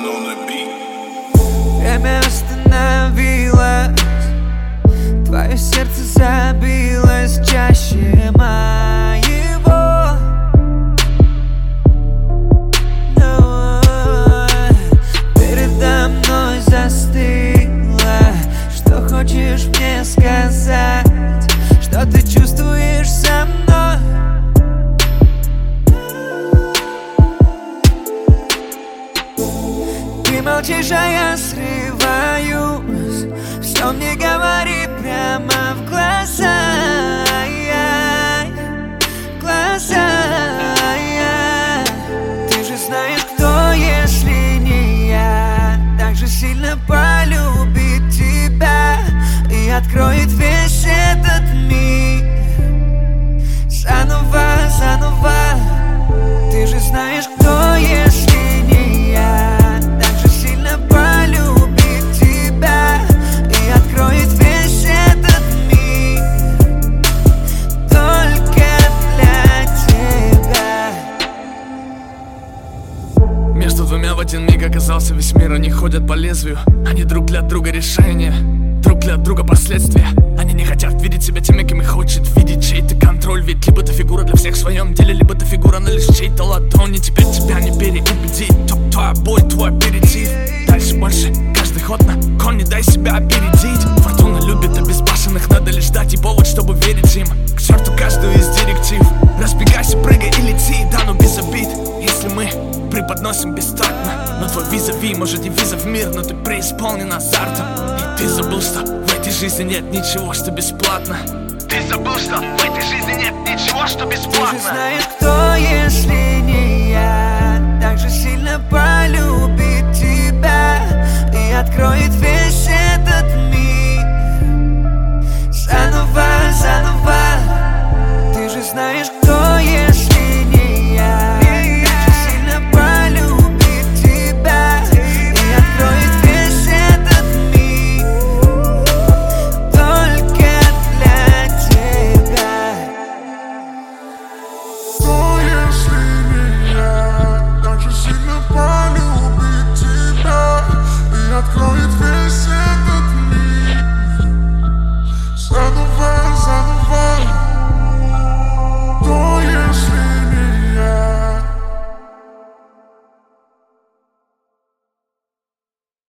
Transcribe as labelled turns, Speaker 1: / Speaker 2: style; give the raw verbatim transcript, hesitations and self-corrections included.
Speaker 1: Время остановилось, твое сердце забилось чаще моего. Но передо мной застыло. Что хочешь мне сказать? Что ты чувствуешь со мной? Ты молчишь, а я срываюсь. Все мне говори прямо в глаза, в глаза. Ты же знаешь, кто, если не я, так же сильно полюбит тебя и откроет весь этот мир заново, заново. Ты же знаешь, кто, если не я, так же сильно полюбит тебя и откроет весь этот мир только для тебя.
Speaker 2: Между двумя в один миг оказался весь мир. Они ходят по лезвию, они друг для друга решения, друг для друга последствия. Они не хотят видеть себя теми, кем их хочет видеть чей-то контроль. Ведь либо ты фигура для всех в своем деле, либо ты фигура, но лишь чей-то ладони. Теперь тебя не переубедить, топ твой бой, твой аперитив. Дальше больше, каждый ход на кон, не дай себя опередить. Фортуна любит обезбашенных, надо лишь дать и повод, чтобы верить им. К черту каждую из директив, разбегайся, прыгай и лети, да, но без обид. Если мы преподносим бесстартно, но твой визави, может, не виза в мир, но ты преисполнен азартом. И ты забыл, что в этой жизни нет ничего, что бесплатно. Ты забыл, что в этой жизни нет ничего, что бесплатно.
Speaker 1: Ты же знаешь, кто, если не я, так же сильно полюбит тебя и откроет весь этот мир заново, заново. Ты же знаешь, кто, если не я, так же сильно полюбит тебя и откроет весь этот мир только для тебя.
Speaker 3: Кто, если не я, так же сильно полюбит тебя и откроет